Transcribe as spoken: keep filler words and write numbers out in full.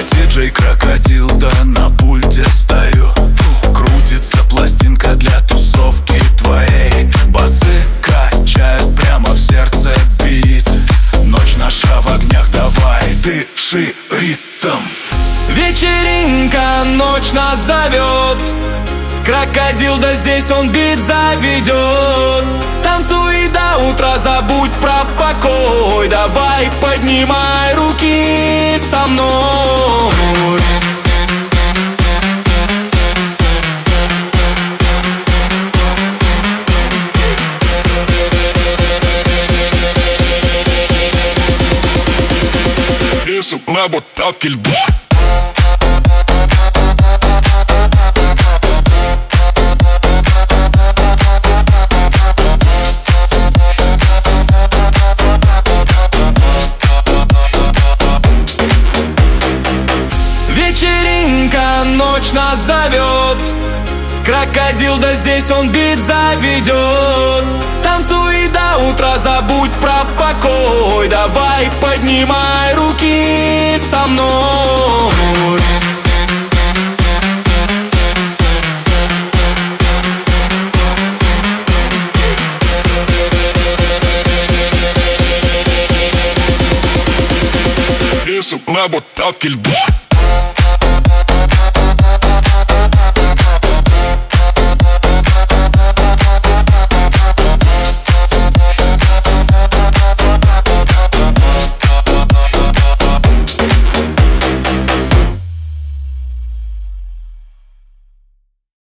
диджей Крокодил, да на пульте стою. Крутится пластинка для тусовки твоей. Басы качают прямо в сердце бит. Ночь наша в огнях, давай, дыши ритм. Вечеринка, ночь нас зовет. Крокодил, да здесь он бит заведет. Танцуй до утра, забудь про покой. Давай, поднимай руки со мной. Isso é botar aquele Вечеринка, ночь нас зовет. Крокодил, да здесь он бит заведет. Танцуй до утра, забудь про покой. Давай, поднимай руки со мной. Isso é botar aquele